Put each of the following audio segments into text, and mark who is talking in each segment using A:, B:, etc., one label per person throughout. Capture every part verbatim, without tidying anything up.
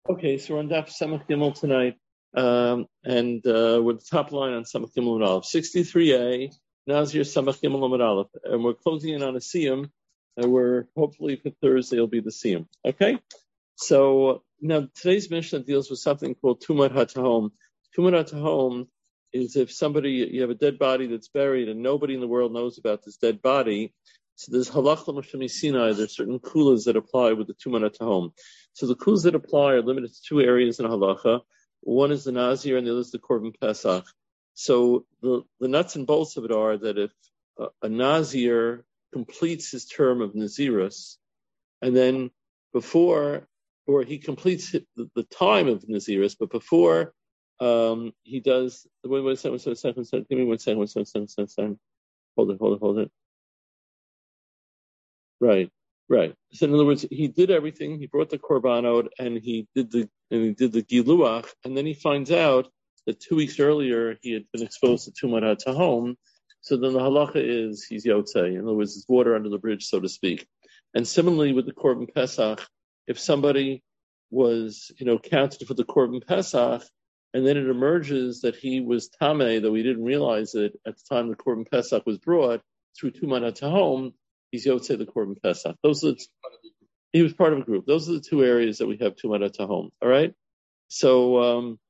A: Okay, so we're on Daf Samach Gimel tonight, um, and uh, with the top line on Samach Gimel Amud Aleph, sixty-three A, Nazir Samach Gimel Amud Aleph, and we're closing in on a Siyum, and we're hopefully for Thursday it'll be the Siyum. Okay, so now today's Mishnah deals with something called Tumat HaTahom. Tumat HaTahom is if somebody, you have a dead body that's buried and nobody in the world knows about this dead body. So there's halach l'mashami Sinai. There's certain kulas that apply with the Tumat HaTahom. So the kulas that apply are limited to two areas in halacha. One is the Nazir and the other is the Korban Pesach. So the, the nuts and bolts of it are that if a, a Nazir completes his term of Nazirus, and then before, or he completes the, the time of Nazirus, but before um, he does, wait, wait a second, wait a second, wait a second, give me one second, one second, one second, one second. Hold it, hold it, hold it. Right, right. So in other words, he did everything. He brought the korbanot and he did the and he did the giluach, and then he finds out that two weeks earlier he had been exposed to tumat hatahom. So then the halacha is he's yotzei. In other words, it's water under the bridge, so to speak. And similarly with the korban pesach, if somebody was you know counted for the korban pesach, and then it emerges that he was tameh, though he didn't realize it at the time the korban pesach was brought through tumat hatahom, he's yotzei the korban pesach. Those are the, he was part of a group. Those are the two areas that we have tumat hatahom. All right. So um,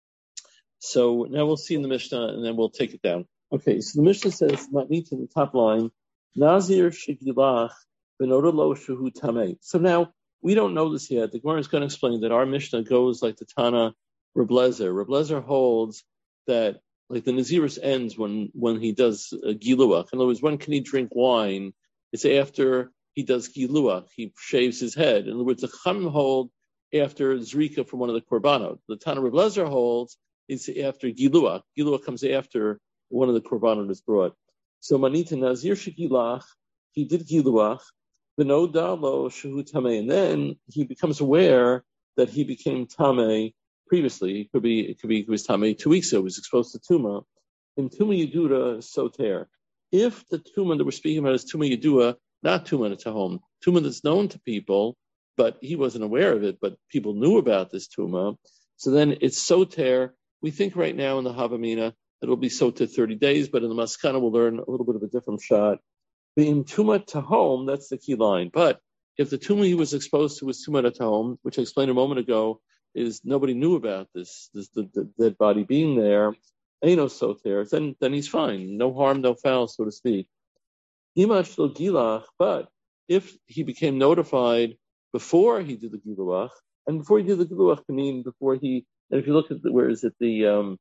A: so now we'll see in the Mishnah, and then we'll take it down. Okay. So the Mishnah says, matnit in the top line, Nazir shigilach benodalo shehu tamei. So now we don't know this yet. The Gemara is going to explain that our Mishnah goes like the Tana Reb Lezer. Reb Lezer holds that like the Nazirus ends when when he does uh, giluach. In other words, when can he drink wine? It's after he does giluach. He shaves his head. In other words, the Chachamim hold after zrika from one of the korbanot. The Tana Reb Lezer holds it's after giluach. Giluach comes after one of the korbanot is brought. So manita Nazir shegilach, he did giluach, v'noda lo shehu tamei, and then he becomes aware that he became tamei previously. It could be it could be he was tamei two weeks ago. He was exposed to tuma. In tuma yedura soter. If the tuma that we're speaking about is tuma yedua, not tuma tahom, tuma that's known to people, but he wasn't aware of it, but people knew about this tuma, so then it's soter. We think right now in the Havamina it'll be soter thirty days, but in the Maskana we'll learn a little bit of a different shot. In tuma tahom, that's the key line. But if the tuma he was exposed to was tuma tahom, which I explained a moment ago, is nobody knew about this, this the, the dead body being there, Eino soter, then then he's fine. No harm, no foul, so to speak. Imach lo gilach, but if he became notified before he did the giluach, and before he did the giluach, I mean before he, and if you look at the, where is it the, um,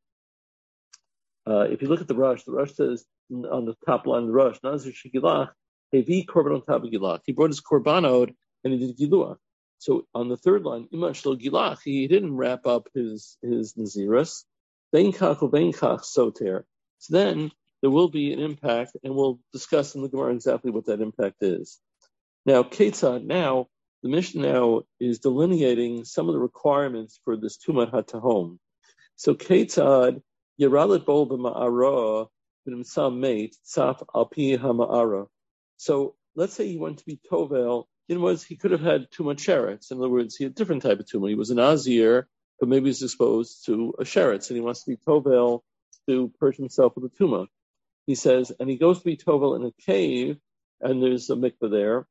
A: uh, if you look at the Rush, the Rush says on the top line of the Rush, Nazir shegilach, hevi korban on top of gilach. He brought his korbanot and he did giluach. So on the third line, imach lo gilach, he didn't wrap up his his nazirus. Beinkach or beinkach soter. So then there will be an impact, and we'll discuss in the Gemara exactly what that impact is. Now, Ketzad, now, the Mishnah now is delineating some of the requirements for this Tumat HaTahom. So Ketzad, Yeralet Bo B'Ma'ara, B'Nimsa Meit, Tzaf Al Pi HaMa'ara. So let's say he went to be Tovel, in other words, he could have had Tumat Sheretz. In other words, he had a different type of Tumah. He was an Azir, but maybe he's exposed to a sheretz, and he wants to be tovel to purge himself with a tumah. He says, and he goes to be tovel in a cave, and there's a mikveh there.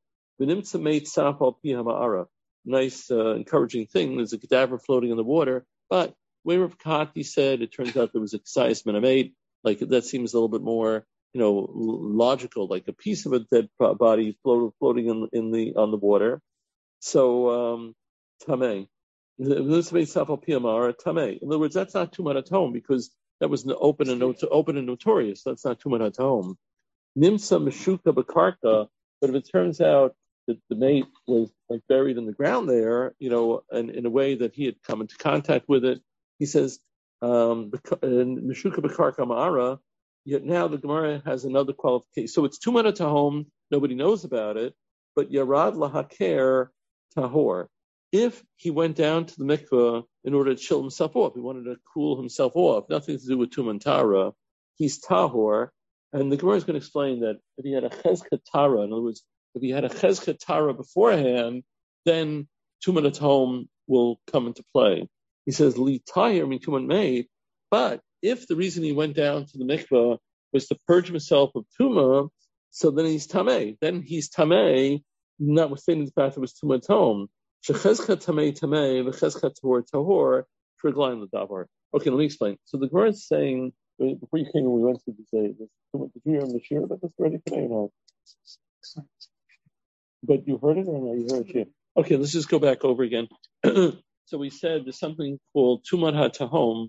A: Nice, uh, encouraging thing. There's a cadaver floating in the water, but way Rav Kati said, it turns out there was a ksayis minamate. Like that seems a little bit more, you know, logical, like a piece of a dead body float, floating in, in the on the water. So um, tamei. In other words, that's not tumat hatahom because that was open and not- open and notorious. That's not tumat hatahom. Nimsa meshuka b'karka, but if it turns out that the mate was like buried in the ground there, you know, and in a way that he had come into contact with it, he says um, meshuka b'karka ma'ara. Yet now the Gemara has another qualification. So it's tumat hatahom. Nobody knows about it, but yarad lahaker tahor. If he went down to the mikveh in order to chill himself off, he wanted to cool himself off, nothing to do with tumantara, he's tahor. And the Gemara is going to explain that if he had a chezkatara, in other words, if he had a chezkatara beforehand, then tumat hatahom will come into play. He says, Li Tayer Mituman Made, but if the reason he went down to the mikvah was to purge himself of Tuma, so then he's Tameh. Then he's Tameh, notwithstanding the fact it was Tuma Tom. Shechezcha Tameh Tameh, V'chezcha Tahor Tahor, Triglaim the Davar. Okay, let me explain. So the Gemara is saying, before you came, we went to say, did you hear on the shir about this already today or not? But you heard it or not? You heard it here. Okay, let's just go back over again. So we said there's something called Tumat HaTahom,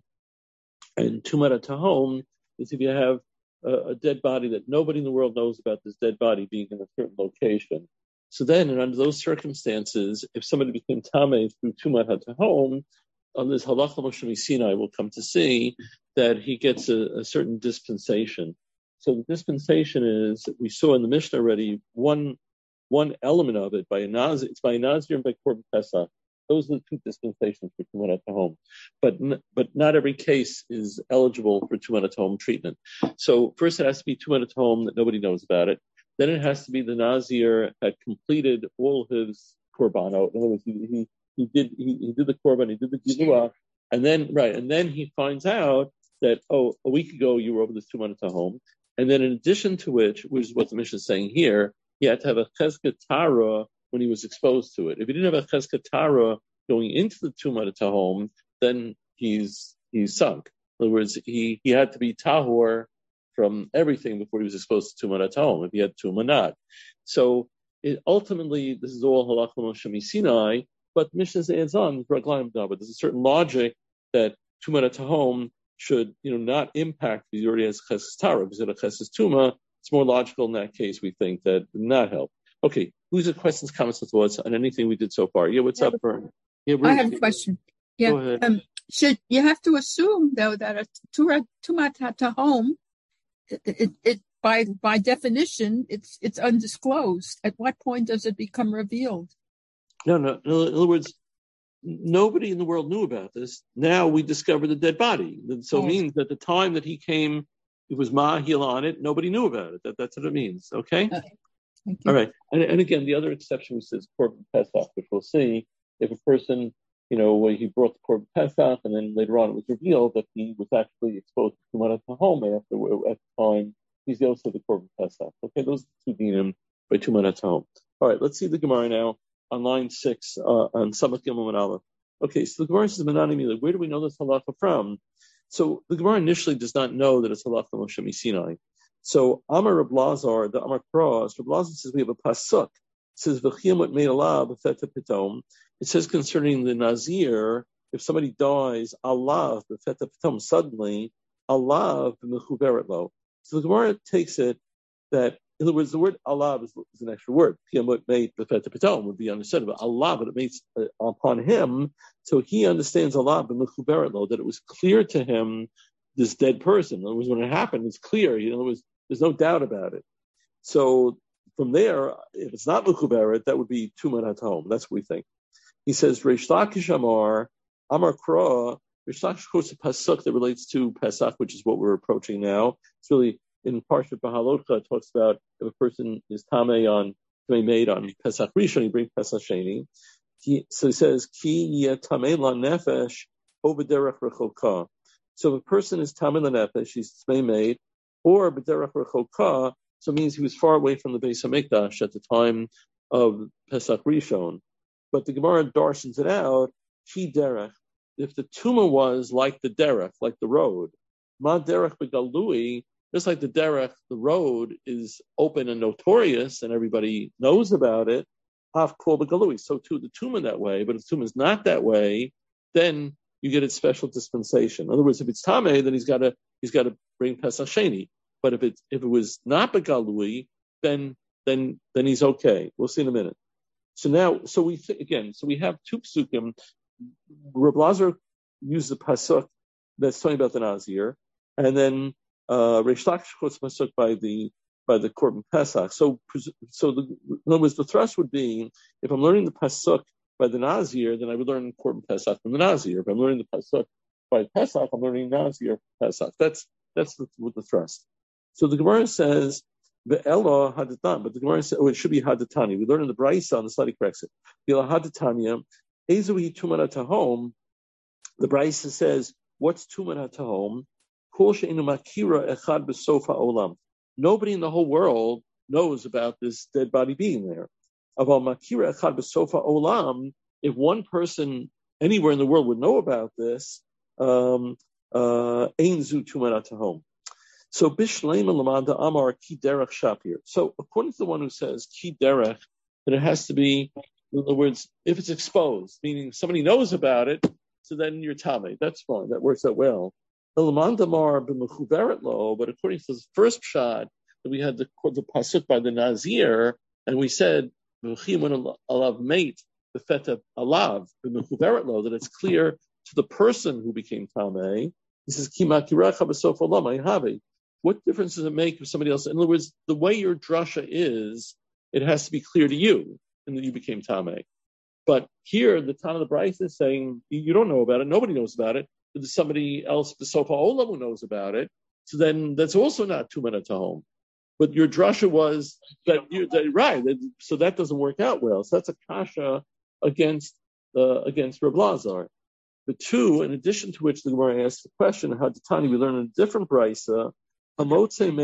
A: and Tumat HaTahom is if you have a, a dead body that nobody in the world knows about this dead body being in a certain location. So then, and under those circumstances, if somebody became Tameh through Tumat HaTahom, on this Halacha Moshe Sinai, we'll come to see that he gets a, a certain dispensation. So the dispensation is, we saw in the Mishnah already, one one element of it by a Nazir, it's by a Nazir and by Korban Pesach. Those are the two dispensations for Tumat HaTahom. But but not every case is eligible for Tumat HaTahom treatment. So first it has to be Tumat HaTahom that nobody knows about it. Then it has to be the Nazir had completed all his korbanot. In other words, he, he He did he, he did the korban, he did the gilua, and then right, and then he finds out that oh, a week ago you were over this Tumat HaTahom, and then in addition to which, which is what the Mishnah is saying here, he had to have a chesket tara when he was exposed to it. If he didn't have a chesket tara going into the Tumat HaTahom, then he's he's sunk. In other words, he he had to be tahor from everything before he was exposed to Tumat HaTahom. If he had tumanat, so it, ultimately this is all halacha Moshe Sinai. But Mishnah adds on, but there's a certain logic that Tumat HaTahom should, you know, not impact if he already has Cheses Tara. If he's got a Cheses Tuma, it's more logical in that case, we think, that not help. Okay, who's the questions, comments, and thoughts on anything we did so far? Yeah, what's up, Vern? Yeah,
B: I have a question. Yeah, um, should you have to assume though that a Tumat HaTahom, it, it, it by by definition, it's it's undisclosed. At what point does it become revealed?
A: No, no. In other words, nobody in the world knew about this. Now we discover the dead body. So it means that the time that he came, it was mahil on it. Nobody knew about it. That, that's what it means. Okay?
B: Okay. Thank you.
A: All right. And, and again, the other exception was this Korban Pesach, which we'll see. If a person, you know, he brought the Korban Pesach, and then later on it was revealed that he was actually exposed to Tumat HaTahom after at the time, he's also the Korban Pesach. Okay, those are the two dinim by Tumat HaTahom. All right, let's see the Gemara now. On line six, uh, on Samach Gimel and Aleph. Okay, so the Gemara says, Menani, where do we know this halacha from? So the Gemara initially does not know that it's halacha Moshe Sinai. So Amar Reb Lazar, the Amar Cross, Reb Lazar says we have a pasuk. It says V'chiyamot made alav b'feta pitom. It says concerning the Nazir, if somebody dies, alav b'feta pitom, suddenly, alav b'mechuberet lo. So the Gemara takes it that, in other words, the word Allah is, is an extra word. Piyamot made the Feta Pitom would be understood, but Allah, but it makes uh, upon him, so he understands Allah, but that it was clear to him, this dead person. In other words, when it happened, it's clear. You know, it was, there's no doubt about it. So from there, if it's not Mechuberet, that would be Tumat HaTahom. That's what we think. He says, Reish Lakish Amar, Amar Kra, Reish Lakish quotes a pasuk that relates to Pesach, which is what we're approaching now. It's really in Parshat Bahalocha, it talks about if a person is tamei on tamei made on Pesach Rishon, he brings Pesach Sheni. He, so he says ki tamei la nefesh over derech rechoka. So if a person is tamei la nefesh, he's tamei made, or b'derech rechoka, so it means he was far away from the Beis Hamikdash at the time of Pesach Rishon. But the Gemara darshans it out, ki derech. If the tumah was like the derech, like the road, ma derech begalui. Just like the derech, the road is open and notorious, and everybody knows about it. Half kol b'galui. So too the tumah that way. But if the tumah is not that way, then you get its special dispensation. In other words, if it's tameh, then he's got to he's got to bring Pesach Sheni. But if it if it was not b'galui, then then then he's okay. We'll see in a minute. So now, so we th- again, so we have two psukim. Reb Lazar used the pasuk that's talking about the Nazir, and then Uh, Reish Lakish quotes pasuk by the by the Korban Pesach. So, so the, in other words, the thrust would be if I'm learning the pasuk by the Nazir, then I would learn Korban Pesach from the Nazir. If I'm learning the pasuk by Pesach, I'm learning Nazir Pesach. That's that's the, with the thrust. So the Gemara says ve'ela hadatan, but the Gemara says oh, it should be hadatani. We learn in the Brayso on the study corrects it. Ve'ela hadatanya. Ezuhi Tuman Tahom, the Brisa says, what's Tuman Tahom? Kol she'enu makira echad b'sofa olam. Nobody in the whole world knows about this dead body being there. Aval makira echad b'sofa olam, if one person anywhere in the world would know about this, um, uh, ein zu Tuman Tahom. So Bishleim Lamanda Amar Ki Derech Shapir. So according to the one who says Ki Derech, that it has to be, in other words, if it's exposed, meaning somebody knows about it, so then you're Tame. That's fine. That works out well. Lamanda Mar b'mechuveret lo, but according to the first pshad, that we had the the pasuk by the Nazir, and we said V'chimun alav mate b'feta alav b'mechuveret lo, that it's clear to the person who became Tame. He says Ki makiracha b'sof olam ayhavi. What difference does it make if somebody else? In other words, the way your drasha is, it has to be clear to you, and that you became Tameh. But here, the Tana of the Brisa is saying you don't know about it, nobody knows about it. But there's somebody else, the Sofa Olam, who knows about it. So then that's also not two minutes to home. But your drasha was that you're that, right. That, so that doesn't work out well. So that's a kasha against uh, against Reb Lazar. The two, in addition to which the Gemara asks the question, how did Tani we learn in a different Brisa? Let's say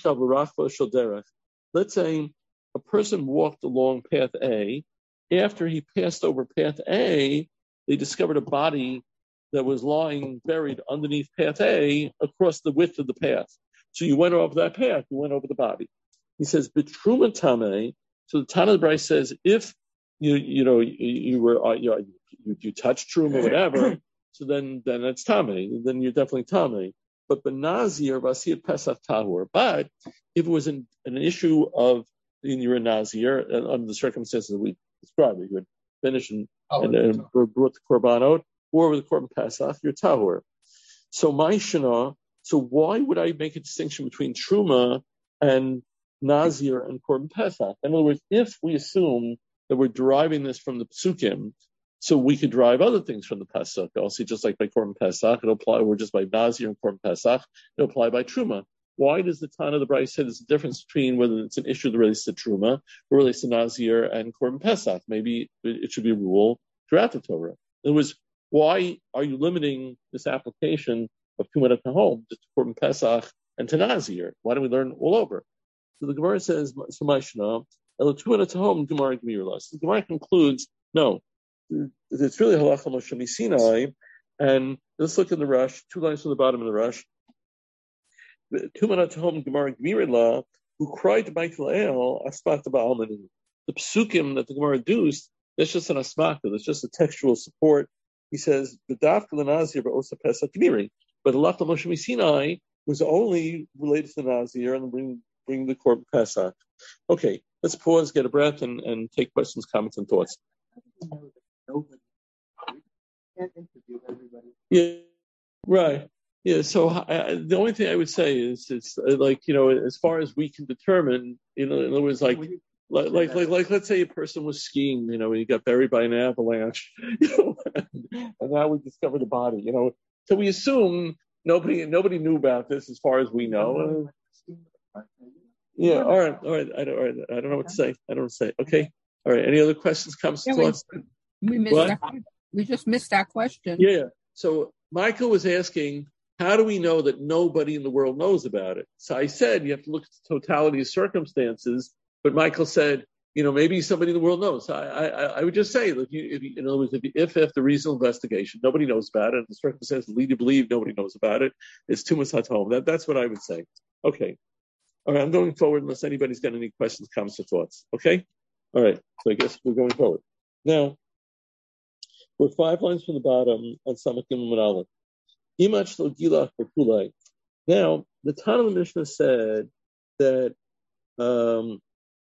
A: a person walked along path A. After he passed over path A, they discovered a body that was lying buried underneath path A across the width of the path. So you went over that path, you went over the body. He says, "B'truma tame." So the Tana of the Brisa says, if you you know you, you were you, know, you you touched truma, whatever, so then then it's tame. Then you're definitely tame. But benazir vasir pesach tahur. But if it was an, an issue of in your nazir uh, under the circumstances that we described, you would finish and, oh, and, and brought the korban out, or with the korban pesach, you're tahur. So my shana. So why would I make a distinction between truma and nazir and korban pesach? In other words, if we assume that we're deriving this from the psukim, so we could derive other things from the Pesach. Also, just like by Korban Pesach, it'll apply, or just by Nazir and Korban Pesach, it'll apply by Truma. Why does the Tana of the Brisa say there's a difference between whether it's an issue that relates to Truma or relates to Nazir and Korban Pesach? Maybe it should be a rule throughout the Torah. In other words, why are you limiting this application of Tumat Tahom to Korban Pesach and to Nazir? Why don't we learn all over? So the Gemara says, so Mashna, Tumat Tahom Gemara Gmirla. So the Gemara concludes, no. It's really halacha Moshe Sinai, and let's look in the Rush, two lines from the bottom of the Rush. Tumanat home Gemara Gmirila, who cried to Michael El, Asmata Ba'almanu. The psukim that the Gemara reduced, that's just an asmata, that's just a textual support. He says, the Dafka Nazir Ba'osa Pesach Gmiri, but halacha Moshe Sinai was only related to the Nazir and bring bring the Korban Pesach. Okay, let's pause, get a breath, and, and take questions, comments, and thoughts. Nobody. Can't interview everybody. Yeah, right. Yeah. So I, the only thing I would say is, it's like, you know, as far as we can determine, you know, in other words, like, like, like, like, like, let's say a person was skiing, you know, and he got buried by an avalanche, you know, and, and now we discovered the body, you know. So we assume nobody, nobody knew about this as far as we know. Uh, yeah. All right. All right. I don't, all right. I don't know what to say. I don't know what to say. Okay. All right. Any other questions, comments, yeah, thoughts?
B: We missed that. We just missed that question.
A: Yeah. So Michael was asking, how do we know that nobody in the world knows about it? So I said, you have to look at the totality of circumstances. But Michael said, you know, maybe somebody in the world knows. I, I, I would just say, if you, if you, in other words, if, you, if after reasonable investigation, nobody knows about it, and the circumstances lead you to believe nobody knows about it, it's Tumas HaTahom. That, that's what I would say. Okay. All right. I'm going forward unless anybody's got any questions, comments, or thoughts. Okay. All right. So I guess we're going forward. Now, we're five lines from the bottom on Samakim and Aleph. Imach lo gilach v'kulai. Now, the Tana of the Mishnah said that, um,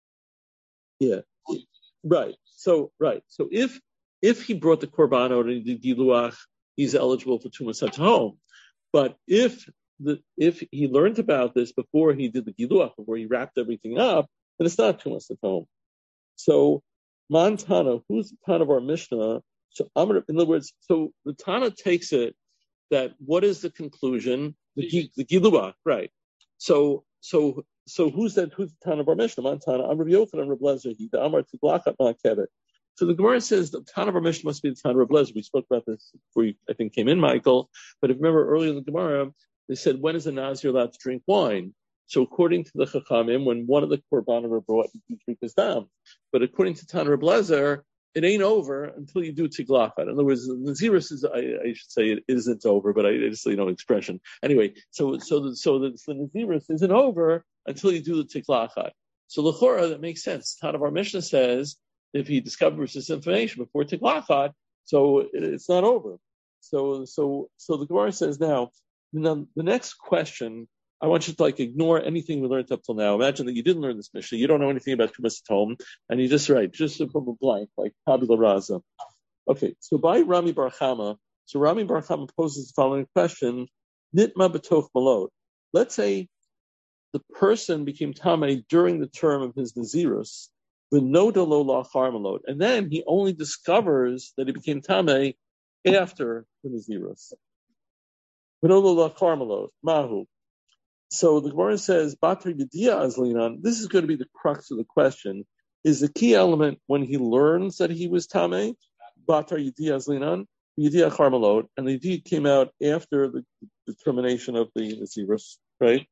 A: yeah, right. So, right. So if if he brought the korban out and he did giluach, he's eligible for Tumas HaTahom. But if the if he learned about this before he did the giluach, before he wrapped everything up, then it's not Tumas HaTahom. So, Man Tana, who's the Tana of our Mishnah? So, in other words, so the Tana takes it that what is the conclusion? The, the Giluach, right? So, so, so who's that? Who's the Tana of our Mishnah? Man Tana, I'm Rabbi Yochanan, Rabbi Lezer, he the Amar Tiglachat Ma'akevet. So the Gemara says the Tana of our Mishnah must be the Tana of Lezer. We spoke about this before you, I think, came in, Michael. But if you remember earlier in the Gemara, they said, when is a Nazir allowed to drink wine? So according to the Chachamim, when one of the Korbanim are brought, you drink his dam. But according to Tana of Lezer, it ain't over until you do tiglachat. In other words, Nazirus is, I, I should say it isn't over, but I just, you know, expression. Anyway, so so the, so the, the Nazirus isn't over until you do the tiglachat. So l'chora, that makes sense. Tana of our Mishnah says, if he discovers this information before tiglachat, so it, it's not over. So so so the Gemara says now, now, the next question, I want you to like ignore anything we learned up till now. Imagine that you didn't learn this Mishnah, you don't know anything about Tumas Tom, and you just write, just from a blank, like tabula rasa. Okay, so by Rami Bar Chama, so Rami Bar Chama poses the following question, Nitma b'toch malot. Let's say the person became Tameh during the term of his Nazirus, v'noda lo la'achar malot, and then he only discovers that he became Tameh after the Nazirus. V'noda lo la'achar malot, mahu. So the Gemara says, Batri Yediya Azlinan, this is going to be the crux of the question. Is the key element when he learns that he was Tameh, Batri Yediya Azlinan, Yediya Charmalot, and the Yediya came out after the determination of the Nazirus, right?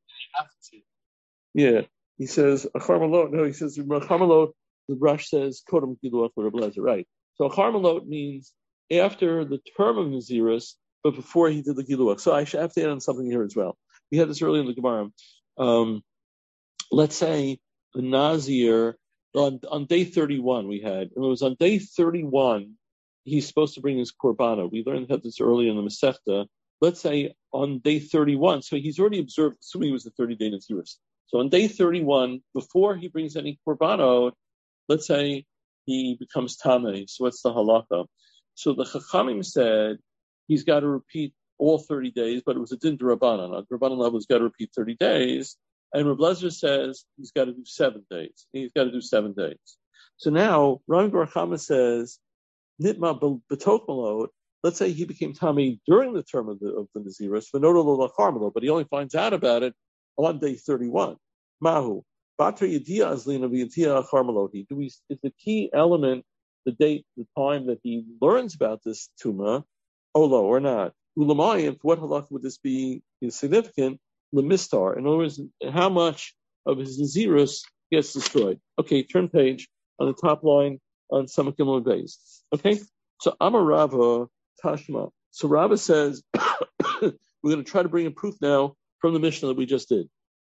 A: Yeah. He says, a Charmalot, no, he says, Charmalot, the Rush says, Kodam Giluach Lezer, right. So a Charmalot means after the term of Nazirus, but before he did the Giluach. So I should have to add on something here as well. We had this earlier in the Gemara. Um, let's say the Nazir, on, on day thirty-one we had, and it was on day thirty-one, he's supposed to bring his Korbana. We learned about this earlier in the Masechta. Let's say on day thirty-one, so he's already observed, assuming it was the thirty-day Nazirus. So on day thirty-one, before he brings any Korbana, let's say he becomes Tameh. So what's the halakha? So the Chachamim said he's got to repeat all thirty days, but it was a din d'Rabbanan. On Rabbanan level, he's got to repeat thirty days. And Reb Lezer says he's got to do seven days. He's got to do seven days. So now, Rami Bar Chama says, Nitma b'toch malot, let's say he became Tameh during the term of the, of the Nazirus, v'noda lo la'achar malot, but he only finds out about it on day thirty-one. Mahu, Batra Yediya Azlina v'Yediya achar maloti. Do we, is the key element the date, the time that he learns about this Tumah, Olo, or not? Ulamayim, what halach would this be significant? Lemistar. In other words, how much of his Nazirus gets destroyed? Okay, turn page on the top line on Samakim base. Okay, so Amar Rava Tashma. So Rava says we're going to try to bring a proof now from the Mishnah that we just did.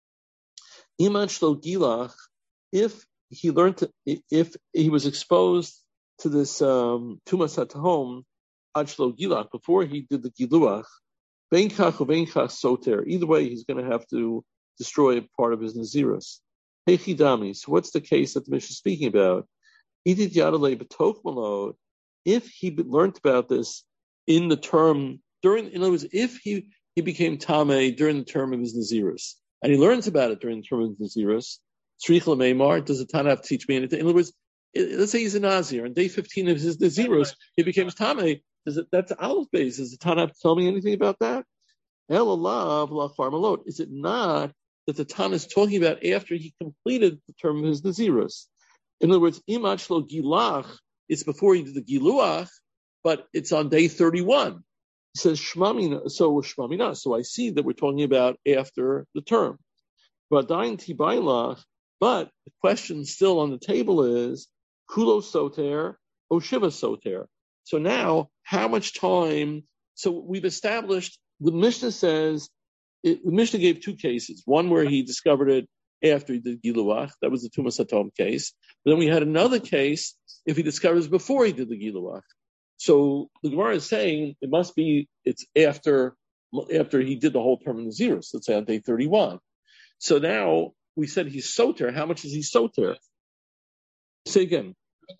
A: Iman shlo gilach, if he learned to, if he was exposed to this um, tumas hatahom Achlo Gilach, before he did the Giluach, Beinkach or Beinkach Soter, either way he's going to have to destroy a part of his Nazirus. Hechidami, so what's the case that the Mishnah is speaking about? Idid Yadalei B'toch Malod, if he learned about this in the term, during, in other words, if he, he became Tameh during the term of his Nazirus, and he learns about it during the term of his Nazirus, Tzrich L'meimar, does the Tana have to teach me anything? In other words, let's say he's a Nazir, on day fifteen of his Nazirus, he becomes Tameh. Does it, that's Aleph base. Does the Tana have to tell me anything about that? El alav la'achar malot. Is it not that the Tana is talking about after he completed the term of his Nazirus? In other words, imach lo gilach, it's before he did the giluach, but it's on day thirty-one. He says shmamina, so shmamina. So I see that we're talking about after the term. But dain tibailach, but the question still on the table is kulo soter or shiva soter. So now, how much time? So we've established, the Mishnah says, it, the Mishnah gave two cases. One where he discovered it after he did Giluach. That was the Tumas Hatom case. But then we had another case if he discovers before he did the Giluach. So the Gemara is saying it must be, it's after after he did the whole term of Nazirus, let's say on day thirty-one. So now we said he's Soter. How much is he Soter? Say again.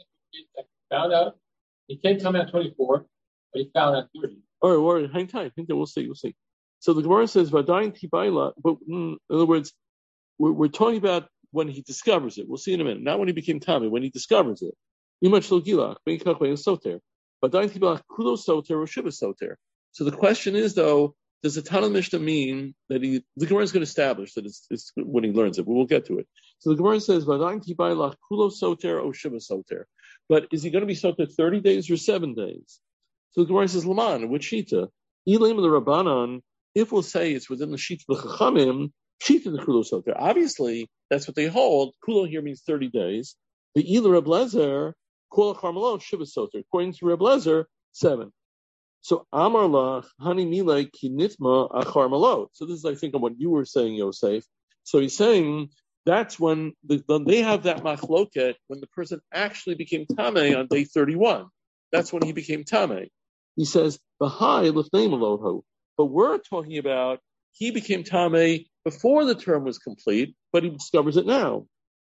C: Found out. He can't come out twenty-four, but he found out thirty.
A: All right, all right, hang tight. Hang tight. We'll see. We'll see. So the Gemara says, "Vadayin tibayla," but in other words, we're, we're talking about when he discovers it. We'll see in a minute. Not when he became Tameh, when he discovers it. Imach lo gilach, ben kach ben soter. Vadayin tibayla kulo soter or shiva soter. So the question is, though, does the Tana Mishnah mean that he? The Gemara is going to establish that it's, it's when he learns it, but we'll get to it. So the Gemara says, "Vadayin tibayla kulo soter or shiva soter." But is he going to be soter thirty days or seven days? So the Gemara says, Laman, which shita? Elam the Rabbanan, if we'll say it's within the shita of the Chachamim, shita the Kulo soter. Obviously, that's what they hold. Kulo here means thirty days. The Ela Reb Lezer, Kol Charmalot, Shiva soter. According to Reb Lezer, seven. So Amar la Hani Milei Ki Nitma Achar Malot. So this is, I think, of what you were saying, Yosef. So he's saying that's when the, the, they have that machloket when the person actually became tamei on day thirty-one. That's when he became tamei. He says Bahai Lifnei Malotho. But we're talking about he became tamei before the term was complete, but he discovers it now.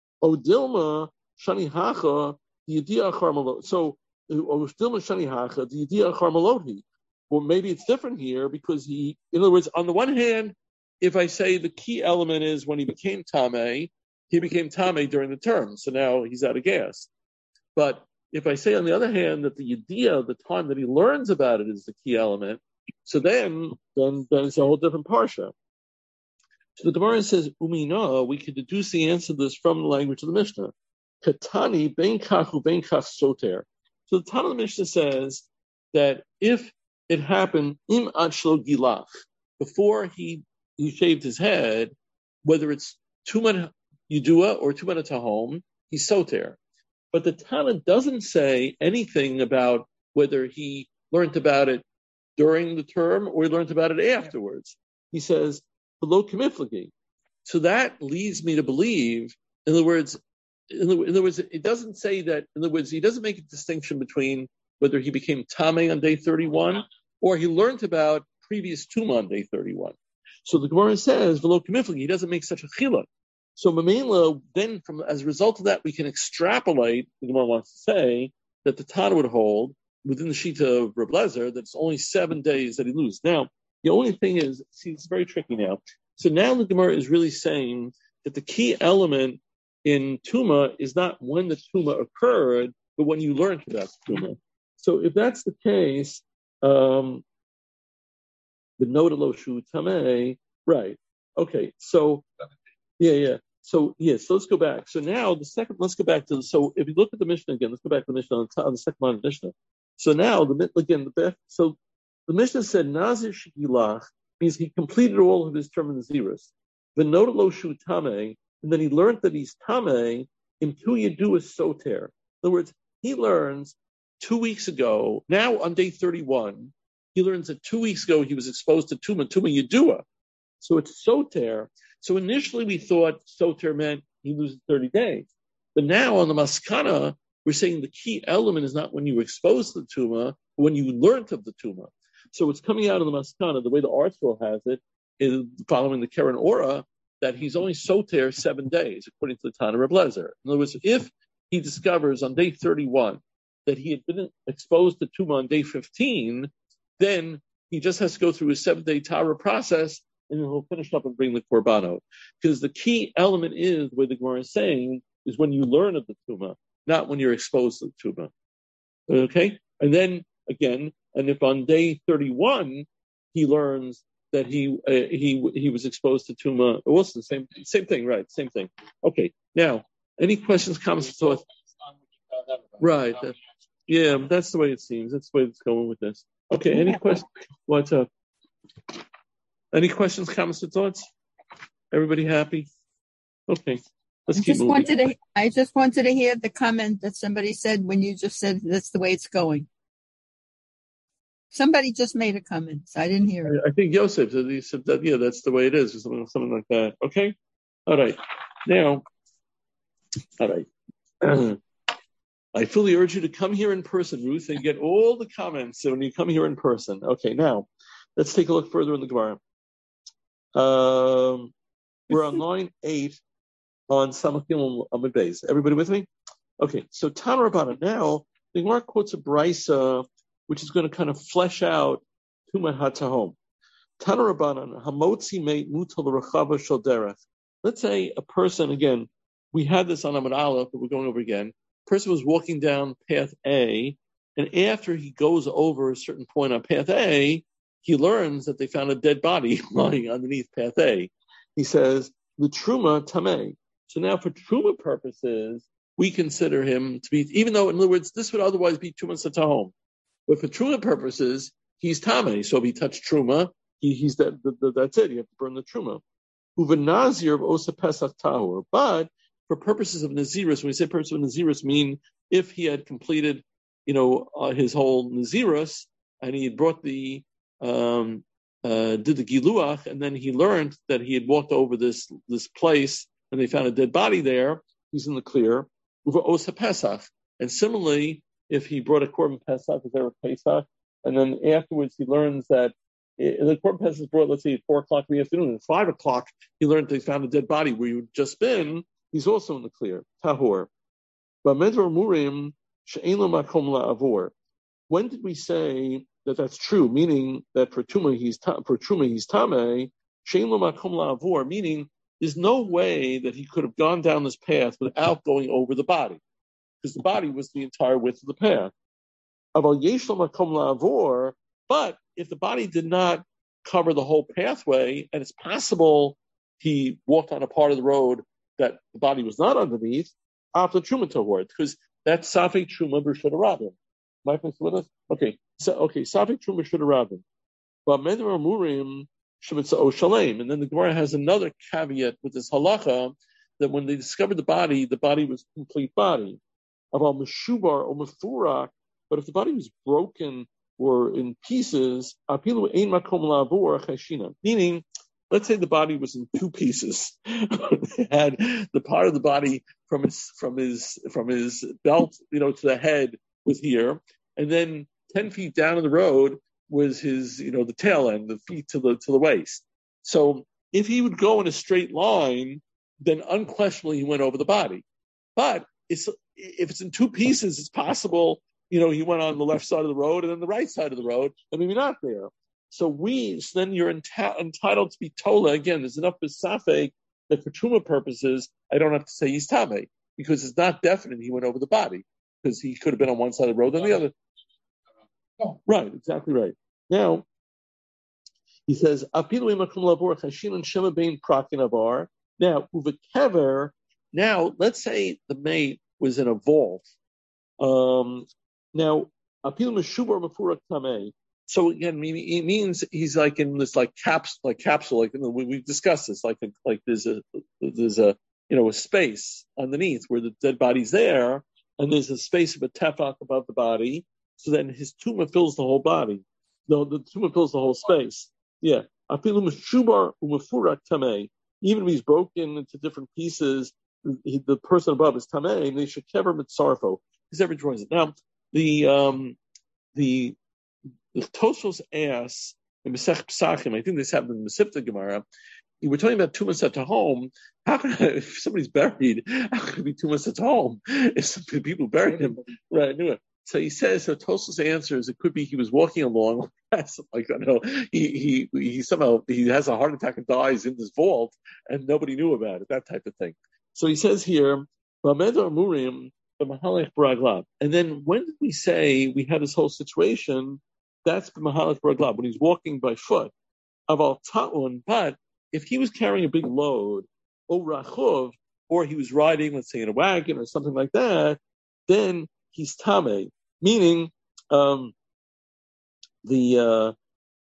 A: Odilma Shani Hacha Yediah Achar Malot. So Odilma Shani Hacha Yediah Achar Maloti. Or maybe it's different here because he, in other words, on the one hand, if I say the key element is when he became Tameh, he became Tameh during the term, so now he's out of gas. But if I say, on the other hand, that the idea, the time that he learns about it is the key element, so then, then, then it's a whole different parsha. So the Gemara says, Umina, we could deduce the answer to this from the language of the Mishnah. Katani ben kachu ben kach soter. So the Tana of the Mishnah says that if it happened im achlo gilach, before he he shaved his head, whether it's Tuman Yudua or Tuman Tahom, he's soter. But the Tana doesn't say anything about whether he learned about it during the term or he learned about it afterwards. He says, below Kamiflagi. So that leads me to believe, in other words, in other words, it doesn't say that, in other words, he doesn't make a distinction between whether he became Tameh on day thirty-one or he learned about previous Tumah on day thirty-one. So the Gemara says, "V'lo kamiflagi," he doesn't make such a chiluk. So Mamela, then, from as a result of that, we can extrapolate. The Gemara wants to say that the Tana would hold within the shita of Reb Lezer that it's only seven days that he loses. Now, the only thing is, see, it's very tricky now. So now the Gemara is really saying that the key element in Tuma is not when the Tuma occurred, but when you learned about Tuma. So if that's the case, um, the nodalo shu tameh, right? Okay, so yeah, yeah. So yes, so let's go back. So now the second, let's go back to the. So if you look at the Mishnah again, let's go back to the Mishnah on the, on the second line of the Mishnah. So now the again the best. So the Mishnah said Nazir shigilach means he completed all of his term in the Zeros. The nodalo shu tameh, and then he learned that he's tameh in tu yedu is soter. In other words, he learns two weeks ago. Now on day thirty-one. He learns that two weeks ago he was exposed to Tuma, Tuma Yedua. So it's Soter. So initially we thought Soter meant he loses thirty days. But now on the Maskana, we're saying the key element is not when you were exposed to the Tuma, but when you learned of the Tuma. So it's coming out of the Maskana, the way the article has it, is following the Keren Ora, that he's only Soter seven days, according to the Tana Reb Lezer. In other words, if he discovers on day thirty-one that he had been exposed to Tuma on day fifteen, then he just has to go through his seven-day Tara process, and then he'll finish up and bring the Korbanot. Because the key element is, where the Gemara is saying, is when you learn of the Tuma, not when you're exposed to the Tuma. Okay? And then, again, and if on day thirty-one, he learns that he uh, he he was exposed to Tuma, also the same, same thing, right? Same thing. Okay. Now, any questions, comments, thoughts? Right. That, yeah, that's the way it seems. That's the way it's going with this. Okay, any questions? What's up? Any questions, comments, or thoughts? Everybody happy? Okay, let's
B: I
A: keep
B: just
A: moving.
B: Wanted to, I just wanted to hear the comment that somebody said when you just said that's the way it's going. Somebody just made a comment, so I didn't hear it.
A: I, I think Yosef said, he said that, yeah, that's the way it is, or something, something like that. Okay? All right. Now, all right. I fully urge you to come here in person, Ruth, and get all the comments when you come here in person. Okay, now, let's take a look further in the Gemara. Um, we're on line eight on Samachim Amud Beis. Everybody with me? Okay, so Tana Rabbana. Now, the Gemara quotes a brisa, which is going to kind of flesh out Tumat HaTahom. Tana Rabbana, Hamotzi Meit Mutal Rachava Shel Derech. Let's say a person, again, we had this on Amud Aleph, but we're going over again. Person was walking down path A, and after he goes over a certain point on path A, he learns that they found a dead body lying underneath path A. He says, the truma tameh. So now for truma purposes, we consider him to be, even though, in other words, this would otherwise be Tumas Tahom. But for Truma purposes, he's Tameh. So if he touched Truma, he, he's that, the, the, that's it. You have to burn the Truma. Uva Nazir of Osa Pesach Tahor. But for purposes of Nazirus, when we say purposes of Nazirus, mean if he had completed, you know, uh, his whole Nazirus, and he had brought the, um, uh, did the Giluach, and then he learned that he had walked over this, this place, and they found a dead body there, he's in the clear. Uva Osa Pesach. And similarly, if he brought a Korban Pesach, is there a Pesach? And then afterwards he learns that it, the Korban Pesach is brought, let's say, at four o'clock in the afternoon. At five o'clock, he learned they found a dead body where you'd just been. He's also in the clear. Tahor. But Medvar Murim she'ein lo makom la'avor. When did we say that that's true? Meaning that for Truma he's ta- for Truma he's Tameh. She'ein lo makom la'avor. Meaning there's no way that he could have gone down this path without going over the body, because the body was the entire width of the path. But if the body did not cover the whole pathway, and it's possible he walked on a part of the road that the body was not underneath, after Truma Tahor, because that's Safek Truma B'Reshut Rabin. Am I with us? Okay, so okay, Safek Truma B'Reshut Rabin. But Medvar Murim Shemitza O Shalem, and then the Gemara has another caveat with this halacha that when they discovered the body, the body was a complete body. About Meshubar or Mefurak, but if the body was broken or in pieces, meaning, let's say the body was in two pieces. It had the part of the body from his from his from his belt, you know, to the head was here, and then ten feet down on the road was his, you know, the tail end, the feet to the to the waist. So if he would go in a straight line, then unquestionably he went over the body. But it's if it's in two pieces, it's possible, you know, he went on the left side of the road and then the right side of the road, and maybe not there. So we, so then you're enta- entitled to be tola. Again, there's enough besafek that for Truma purposes, I don't have to say he's Tameh, because it's not definite he went over the body, because he could have been on one side of the road than the other. Oh. Right, exactly right. Now, he says, now, uvekever, now, let's say the mate was in a vault. Um, now, apil meshubar mefurak tamei. So again, it means he's like in this like caps, like capsule, like we we've discussed this, like like there's a there's a you know a space underneath where the dead body's there, and there's a space of a tefach above the body. So then his tumor fills the whole body. No, the tumor fills the whole space. Yeah, apil meshubar mefurak tamei. Even if he's broken into different pieces, he, the person above is tamei, and they should kever mitzarfo. Because every joins it. Now, the um, the the Tosfos asks in Masech Pesachim, I think this happened in the Sifta Gemara. We're talking about Tumas at home. How can I, if somebody's buried, how can it be Tumas at home? If some people buried him, right? So he says, so Tosfos answers, it could be he was walking along, like I know, he he he somehow he has a heart attack and dies in this vault, and nobody knew about it, that type of thing. So he says here, Bamedar Murim. And then when did we say we had this whole situation? That's the Mahalach Baraglab, when he's walking by foot. Aval Ta'un, but if he was carrying a big load, or Rachuv, or he was riding, let's say, in a wagon or something like that, then he's Tameh. Meaning, um, the, uh,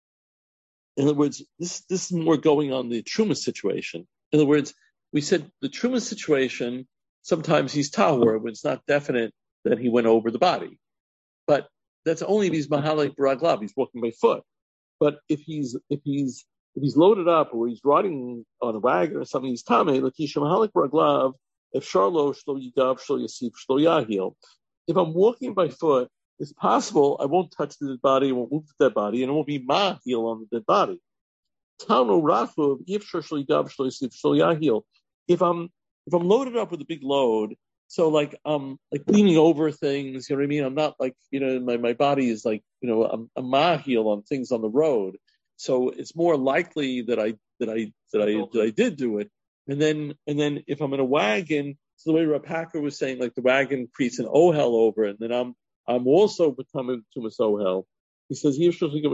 A: in other words, this, this is more going on the Truma situation. In other words, we said the Truma situation, sometimes he's tahor when it's not definite that he went over the body. But that's only if he's mahalek baraglav, he's walking by foot. But if he's if he's if he's loaded up or he's riding on a wagon or something, he's tameh, like he's mahalek baraglav, if sharlo shlo yigav shlo yasif shlo yahil. If I'm walking by foot, it's possible I won't touch the dead body, I won't move the dead body, and it won't be mahil on the dead body. Tano rafuv if shlo yigav shlo yasif shlo yahil. If I'm If I'm loaded up with a big load, so like um like leaning over things, you know what I mean? I'm not like, you know, my, my body is like, you know, I'm a mahil on things on the road. So it's more likely that I that I that I that I did do it. And then and then if I'm in a wagon, so the way Rav Packer was saying, like the wagon creates an ohel over it, and then I'm I'm also becoming to this ohel. He says then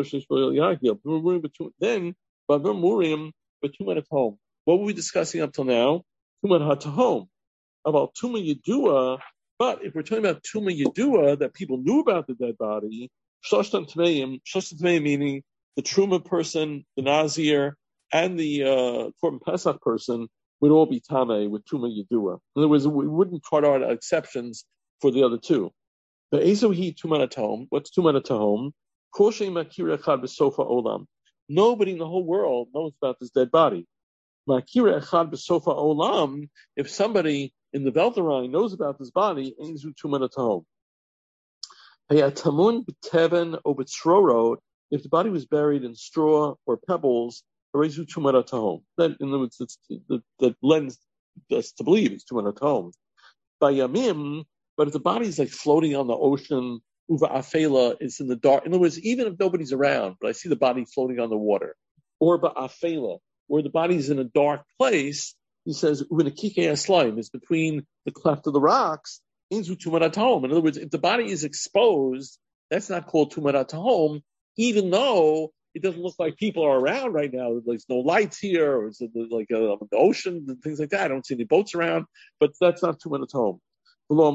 A: but Muriam but two at home. What were we discussing up till now? Tumat HaTahom. about Tuma Yedua. But if we're talking about Tuma Yedua, that people knew about the dead body, Shoshtan Tmeim, Shoshtan Tmeim meaning the Truma person, the Nazir, and the uh, Korban Pesach person would all be Tameh with Tuma Yedua. In other words, we wouldn't cut out exceptions for the other two. The Ezohi Tumana Tahom, what's Tumana Tahom? Koshe Makira Echad B'Sofa Olam. Nobody in the whole world knows about this dead body. Makira Echad B'Sofa Olam, if somebody in the Velterine knows about this body, Enzu Tumana Tahom. Hayatamun B'Teven O B'Tzroro, if the body was buried in straw or pebbles, Erezu Tumana Tahom. That, in other words, that, that lends us to believe it's Tumana Tahom. By Yamim, but if the body is like floating on the ocean, Uva Afela, it's in the dark. In other words, even if nobody's around, but I see the body floating on the water, or Ba Afela, where the body's in a dark place, he says, Uva Nakike Aslaim, it's between the cleft of the rocks, Inzu Tumana Tahom. In other words, if the body is exposed, that's not called Tumana Tahom, even though it doesn't look like people are around right now. There's no lights here, or it's like uh, the ocean and things like that. I don't see any boats around, but that's not Tumana Tahom. Now,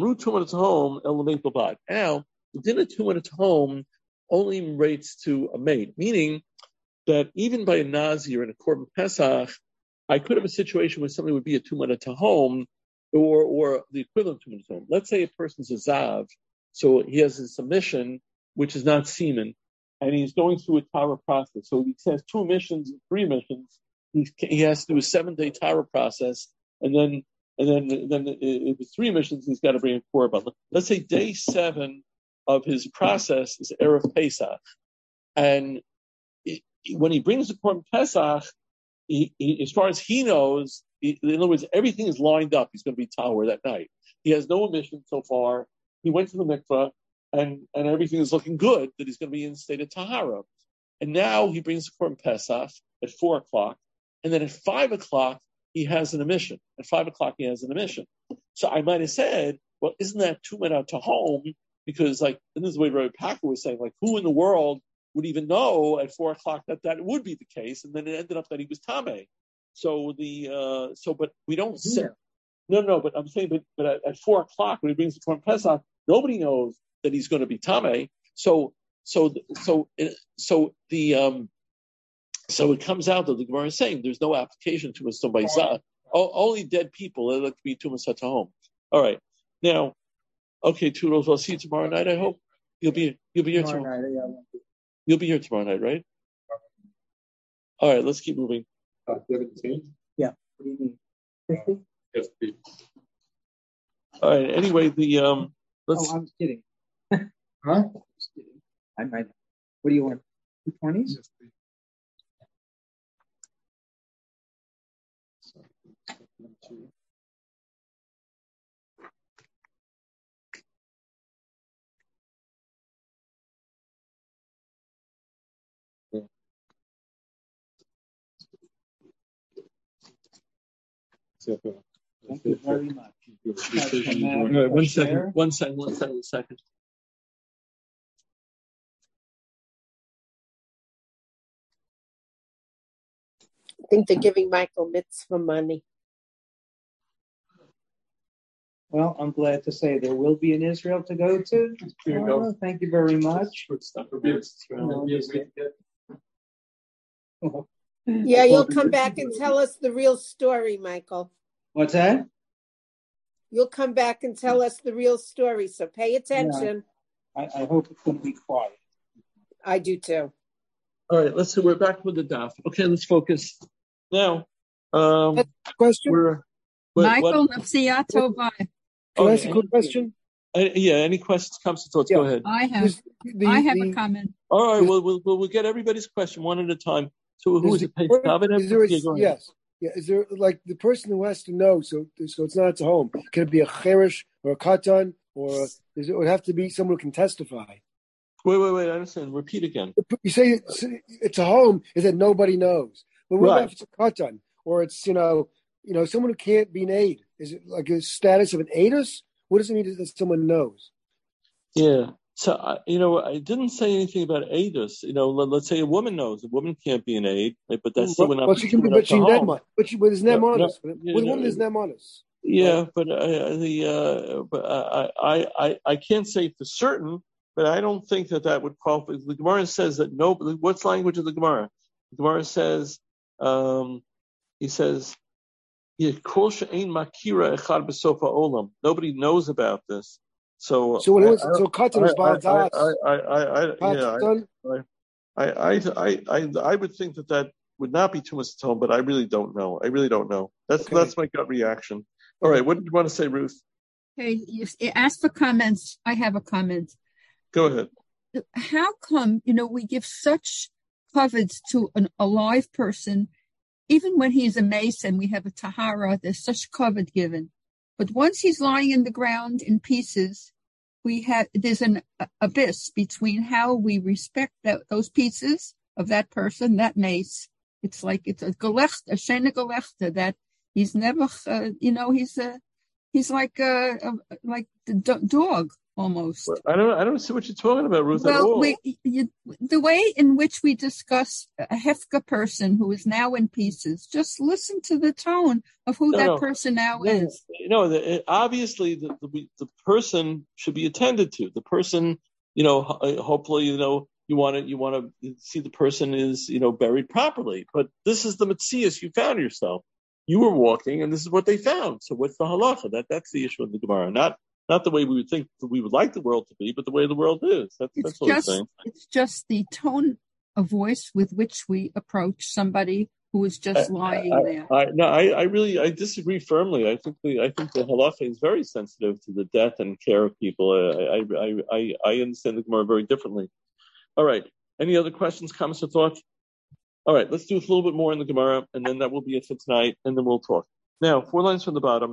A: the din of Tumana Tahom only relates to a mate, meaning that even by a Nazir in a Korban Pesach, I could have a situation where somebody would be a Tumana Tahom, or or the equivalent of Tumana Tahom. Let's say a person's a Zav, so he has a submission, which is not semen, and he's going through a Tara process. So he says two missions, three missions. He, he has to do a seven-day Tara process, and then and then then if it's three missions, he's got to bring a korban. Let's say day seven of his process is Erev Pesach, and it, when he brings the korban Pesach, he, he, as far as he knows, he, in other words, everything is lined up. He's going to be Tahor that night. He has no omission so far. He went to the mikvah, and, and everything is looking good that he's going to be in the state of Tahara. And now he brings the Korban Pesach at four o'clock, and then at five o'clock he has an emission. At five o'clock he has an emission. So I might have said, well, isn't that Tumana Tahom? Because like, and this is the way Rabbi Packer was saying, like, who in the world would even know at four o'clock that that would be the case? And then it ended up that he was Tameh. So the uh, so, but we don't say. No, no, but I'm saying, but, but at, at four o'clock when he brings the Korban Pesach, nobody knows that he's going to be Tameh. So, so, so, so the um, so it comes out that the Gemara is saying there's no application to a Sobayzah. Only dead people are like to be Tumas HaTahom. All right, now, okay, Toodles. I'll see you tomorrow night. I hope you'll be you'll be here tomorrow. tomorrow. Night, yeah. You'll be here tomorrow night, right? All right, let's keep moving.
C: Uh, do you have any change?
B: Yeah. What do you mean?
C: Yes, please.
A: All right. Anyway, the um. Let's.
D: Oh, I'm kidding.
C: Huh?
D: I'm just kidding. I might. What do you want? Two twenties?
C: Yes, please.
D: Thank you very much.
A: Right, one second, one second, one second, one second.
E: I think they're giving Michael mitzvah money.
D: Well, I'm glad to say there will be in Israel to go to.
C: Here you go.
D: Oh, thank you very much.
E: Yeah, you'll come back and tell us the real story, Michael.
D: What's that?
E: You'll come back and tell us the real story, so pay attention.
D: Yeah, I, I hope it's going to be quiet.
E: I do too.
A: All right, let's see. We're back with the daf. Okay, let's focus now. Um,
F: question.
A: We're, what,
B: Michael
A: what?
B: Nafsiato Vai.
F: Can
A: Okay.
F: I ask a quick question?
A: Uh, yeah, any questions, comments, and thoughts?
F: Yeah.
A: Go ahead.
B: I have.
F: Is the-
B: I have
F: the-
B: a comment.
A: All right, well, we'll, we'll get everybody's question one at a time. So who is
F: is
A: it?
F: the-
A: Page David?
F: is there a-
A: Yeah, go ahead.
F: yes. Yeah. Is there like the person who has to know? So, so it's not at home. Can it be a cherish or a katan, or is it would have to be someone who can testify?
A: Wait, wait, wait. I understand. Repeat again.
F: You say it's, it's a home is that nobody knows. But what
A: Right.
F: about if it's a katan, or it's you know, you know, someone who can't be an aid? Is it like a status of an aidus? What does it mean that someone knows?
A: Yeah. So, uh, you know, I didn't say anything about aidus. You know, let, let's say a woman knows. A woman can't be an aid, right? But that's still
F: But,
A: not.
F: but she can be, but she nemanus. But she, but there's
A: No,
F: nemanus.
A: no,
F: With
A: yeah,
F: a
A: no,
F: woman, there's nemanus.
A: Yeah, but I, the uh, but I, I I I can't say for certain, but I don't think that that would qualify. The Gemara says that no. What's the language of the Gemara? The Gemara says, um, he says, nobody knows about this. So
F: so when it was I, so Katan was Baldas.
A: I I I yeah I I I I I would think that that would not be too much to home, but I really don't know. I really don't know. That's okay. That's my gut reaction. All right, what did you want to say, Ruth?
B: Okay, you ask for comments. I have a comment.
A: Go ahead.
B: How come, you know, we give such covet to an alive person, even when he's a mason, we have a tahara, there's such covet given. But once he's lying in the ground in pieces, we have there's an abyss between how we respect that, those pieces of that person, that mace. It's like it's a gelecht, a shene gelechte that he's never, uh, you know, he's a, uh, he's like a, a like the do- dog almost.
A: Well, I don't, I don't see what you're talking about, Ruth.
B: Well,
A: at all.
B: We, you, the way in which we discuss a hefka person who is now in pieces, just listen to the tone of who
A: no,
B: that
A: no.
B: person now
A: no,
B: is.
A: You know, the, obviously the, the the person should be attended to. The person, you know, hopefully, you know. You want to you want to see the person is, you know, buried properly. But this is the metzias you found yourself. You were walking, and this is what they found. So what's the halacha? That that's the issue of the Gemara. Not not the way we would think that we would like the world to be, but the way the world is. That's,
B: it's
A: that's what
B: just
A: I'm saying.
B: It's just the tone of voice with which we approach somebody who is just
A: I,
B: lying
A: I,
B: there.
A: I, no, I, I really I disagree firmly. I think the I think the halacha is very sensitive to the death and care of people. I I I, I understand the Gemara very differently. All right. Any other questions, comments, or thoughts? All right, let's do a little bit more in the Gemara, and then that will be it for tonight, and then we'll talk. Now, four lines from the bottom.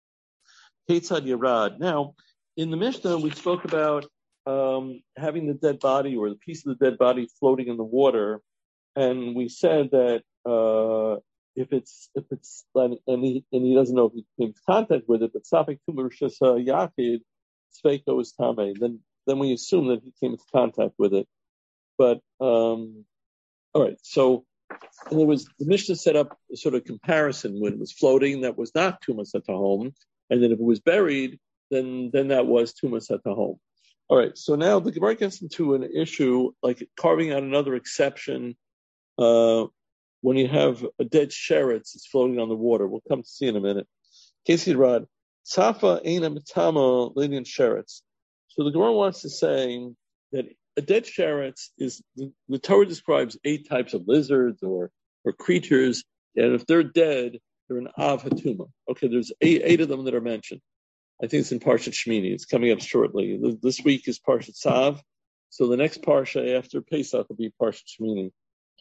A: Ketzad Yerad. Now, in the Mishnah, we spoke about um, having the dead body or the piece of the dead body floating in the water, and we said that uh, if it's if it's and he and he doesn't know if he came into contact with it, but Safek Tumah Rishasa Yachid Sfeiko is Tame. Then then we assume that he came into contact with it. But, um, all right, so in other words, the Mishnah set up a sort of comparison when it was floating, that was not Tumas at the home, and then if it was buried, then then that was Tumas at the home. All right, so now the Gemara gets into an issue, like carving out another exception, uh, when you have a dead sheretz that's floating on the water. We'll come to see in a minute. Casey Rod, Safa Eina Mitama Ladian sheretz. So the Gemara wants to say that a dead sheretz is, the, the Torah describes eight types of lizards or or creatures, and if they're dead, they're an av hatuma. Okay, there's eight, eight of them that are mentioned. I think it's in Parshat Shmini. It's coming up shortly. This week is Parshat Tzav, so the next Parsha after Pesach will be Parshat Shmini.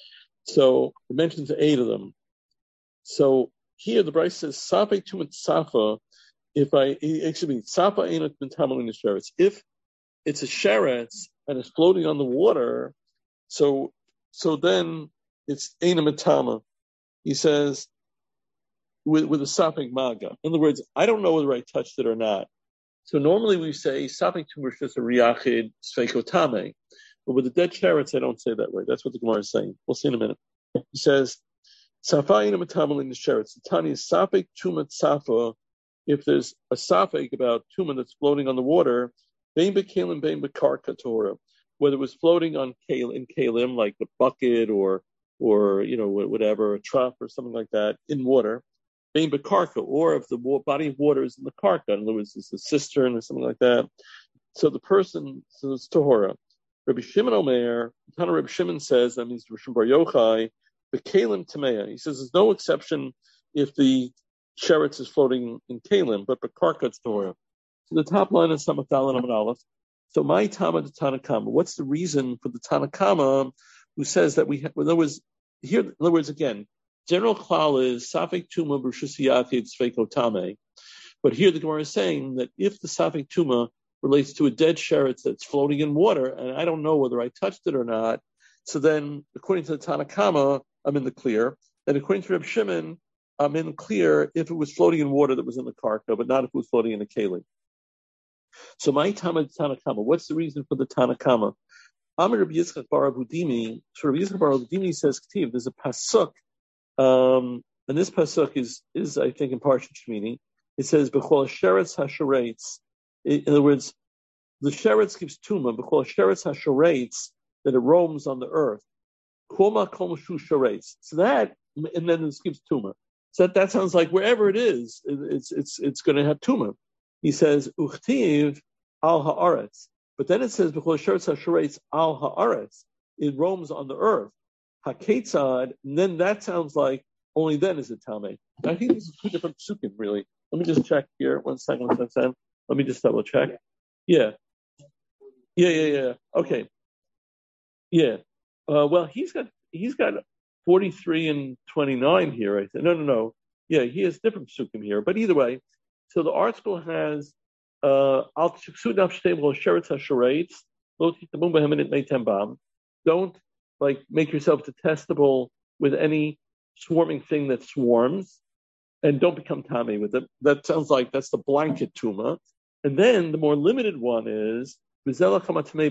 A: So it mentions eight of them. So here the Bryce says, Safek tumat safa, if I, excuse me, safa ain't been tamal in the sheretz. If it's a sheretz, and it's floating on the water, so so then it's Eina Matama. He says, with, with a Safek Maga. In other words, I don't know whether I touched it or not. So normally we say, Safek Tumashis a Riyachid Sveikotame. But with the dead sheretz, I don't say that way. That's what the Gemara is saying. We'll see in a minute. He says, Safa Eina Matama in the sheretz. The Tani is Safek Tumat Safa. If there's a Safek about Tuma that's floating on the water, Bein b'kelim, bein b'karka Torah, whether it was floating on kal in kalim like a bucket or or you know whatever, a trough or something like that in water, bein b'karka, or if the body of water is in the karka, in other words, it's a cistern or something like that. So the person, so it's Torah. Rabbi Shimon Omer, Tana Rabbi Shimon says, that means Rabbi Shimon Bar Yochai, b'kelim tameya. He says there's no exception if the sheretz is floating in kalim, but b'karka it's Torah. So the top line is Samathalan Amad Aleph. So my Tama the Tanakama. What's the reason for the Tanakama who says that we have, in other words, here, in other words, again, general klal is Safek Tuma B'Shusiyati Tzveiko Tame. But here the Gemara is saying that if the Safek Tuma relates to a dead sheretz that's floating in water, and I don't know whether I touched it or not, so then according to the Tanakama, I'm in the clear. And according to Reb Shimon, I'm in the clear if it was floating in water that was in the karka, but not if it was floating in a keli. So my Tama Tanakama, what's the reason for the Tanakama? Amir Rabbi Yitzchak bar Abudimi, so Rabbi Yitzchak bar Abudimi says, K'tiv, there's a pasuk, um, and this pasuk is, is I think, in Parshat Shmini, it says b'chol sheretz hasharetz. In other words, the sheretz gives tuma. B'chol sheretz hasharetz, that it roams on the earth. Koma kol shu sheretz. So that, and then it gives tuma. So that, that sounds like wherever it is, it, it's it's it's going to have tuma. He says uchtiv al haaretz, but then it says b'chol sheretz hasharetz al haaretz. It roams on the earth. Haketzad, and then that sounds like only then is it Tameh. I think these are two different psukim, really. Let me just check here. One second, one second. Let me just double check. Yeah. Yeah, yeah, yeah. Okay. Yeah. Uh, well, he's got he's got forty-three and twenty-nine here, I think. No, no, no. Yeah, he has different psukim here. But either way, so the article has uh Al Sheretz HaSharetz Lo Titamum Behemin Meitem Bam. Don't like make yourself detestable with any swarming thing that swarms, and don't become tamei with it. That sounds like that's the blanket tuma. And then the more limited one is this is what something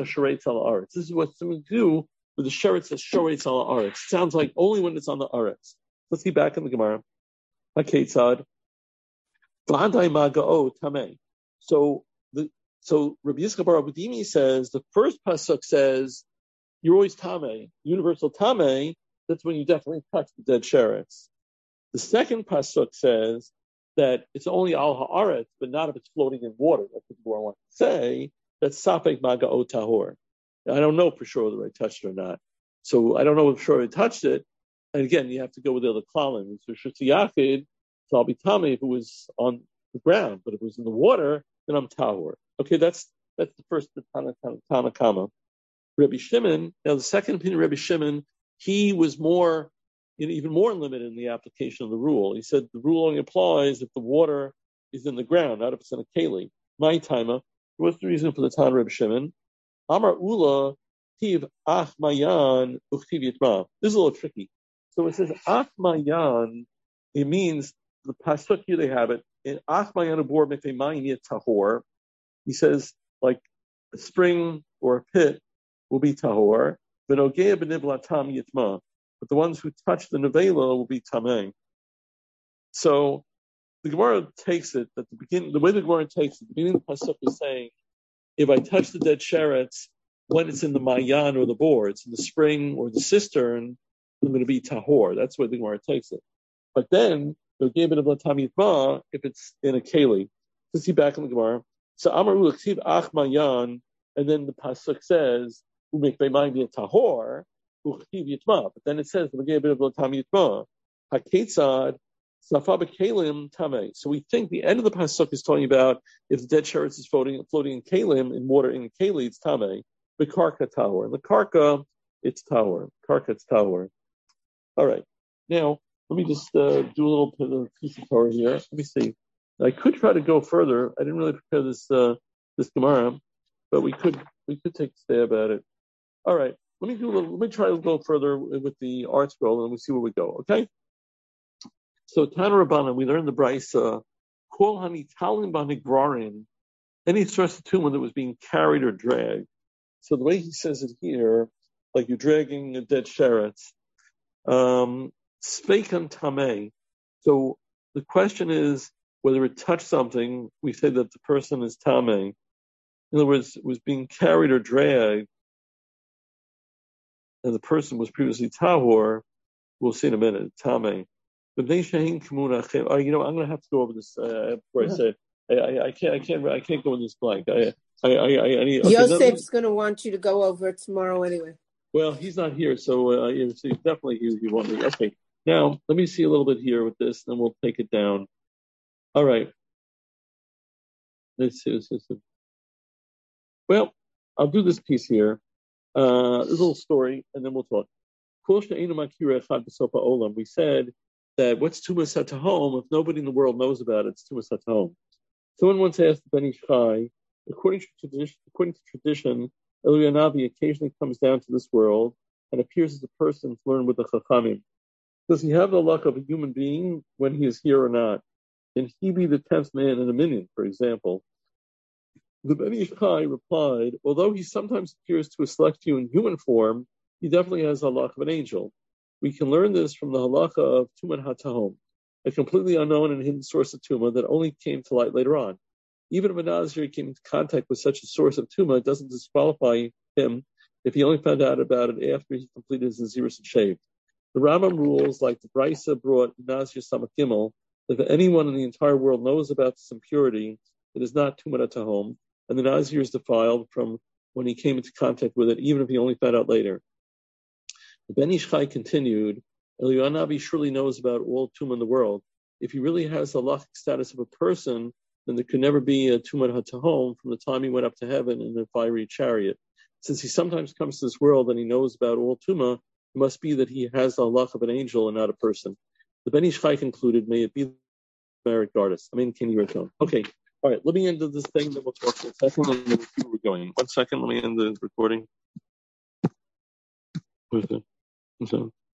A: to do with the sheretz hasharetz al haaretz. Sounds like only when it's on the aretz. Let's get back in the Gemara. Haketzad v'handai magao tamei. So the so Rabbi Yisrael bar Abudimi says the first pasuk says you're always tamei, universal tamei. That's when you definitely touch the dead sheretz. The second pasuk says that it's only al haaretz, but not if it's floating in water. That's what I want to say. That's sapek magao tahor. I don't know for sure whether I touched it or not. So I don't know for sure I touched it. And again, you have to go with the other klalim. So shutiyachid, so I'll be tamei if it was on the ground, but if it was in the water, then I'm tahor. Okay, that's that's the first Tana Tana Kama. Rabbi Shimon, now the second opinion of Rabbi Shimon, he was more, you know, even more limited in the application of the rule. He said the rule only applies if the water is in the ground, not if it's in a keli. My timer. What's the reason for the Tana Rabbi Shimon? Amar Ula tiv ach mayan uchtiv yitma. This is a little tricky. So it says ach mayan. It means the pasuk here they have it in ach mayan abor mefei mayin yet tahor. He says like a spring or a pit will be tahor. V'nogea b'nivlatam yitma. But the ones who touch the nevela will be tamei. So the Gemara takes it that the beginning, the way the Gemara takes it, the beginning of the pasuk is saying, if I touch the dead sheretz when it's in the mayan or the bore, it's in the spring or the cistern, I'm going to be tahor. That's the way the Gemara takes it. But then nogea b'nivlatam yitma if it's in a keli. Let's see back in the Gemara. So Amaru l'ksiv ach mayan, and then the pasuk says umik b'mayim tahor. But then it says Haketzad Safa b'kelim tamei. So we think the end of the pasuk is talking about if the dead sheretz is floating floating in kelim, in water in keli, it's tamei. The karka tahor. In the karka, it's tahor. Karka, it's tahor. All right. Now let me just uh, do a little bit of piece of Torah here. Let me see. I could try to go further. I didn't really prepare this uh, this Gemara, but we could we could take a stab at it. All right. Let me do a little, let me try to go further with the art scroll and we'll see where we go, okay? So Tana Rabbanan, we learned the Brisa, Kol Hanitalim Banigrarin, any source of tumor that was being carried or dragged. So the way he says it here, like you're dragging a dead sheretz, um, Speikan Tamei. So the question is whether it touched something, we say that the person is Tamei. In other words, it was being carried or dragged, and the person was previously tahor, we'll see in a minute, tamei. But they shehin kamuna. Oh, you know, I'm going to have to go over this uh, before I say. I, I, I can't, I can't, I can't go in this blank. I, I, I, I need. Okay,
E: Yosef's going to want you to go over it tomorrow anyway.
A: Well, he's not here, so uh, yeah, so definitely he, he won't. Okay, now let me see a little bit here with this, then we'll take it down. All right. Let's see. Let's see. Well, I'll do this piece here. Uh, this little story, and then we'll talk. We said that what's Tumas HaTahom, if nobody in the world knows about it, it's Tumas HaTahom. Someone once asked Ben Ish Chai, according to tradition, according to tradition, Eliyahu Navi occasionally comes down to this world and appears as a person to learn with the Chachamim. Does he have the luck of a human being when he is here or not? Can he be the tenth man in a minyan, for example? The Ben Ish Chai replied, although he sometimes appears to a select few in human form, he definitely has the halakha of an angel. We can learn this from the halakha of Tumat HaTahom. a completely unknown and hidden source of Tuma that only came to light later on. Even if a Nazir came into contact with such a source of Tuma, it doesn't disqualify him if he only found out about it after he completed his Nazirus and shaved. The Rambam rules, like the Brisa brought Nazir Samach Gimel, that if anyone in the entire world knows about this impurity, it is not Tumat HaTahom, and the Nazir is defiled from when he came into contact with it, even if he only found out later. The Ben Ish Chai continued, Eliyahu Navi surely knows about all Tumah in the world. If he really has the halachic status of a person, then there could never be a Tumat HaTahom from the time he went up to heaven in the fiery chariot. Since he sometimes comes to this world and he knows about all Tumah, it must be that he has the halach of an angel and not a person. The Ben Ish Chai concluded, may it be merit Gardus. I mean, can you return? Okay. All right. Let me end this thing, then we'll talk for a second and then see where we're going. One second. Let me end the recording. Where's the, where's the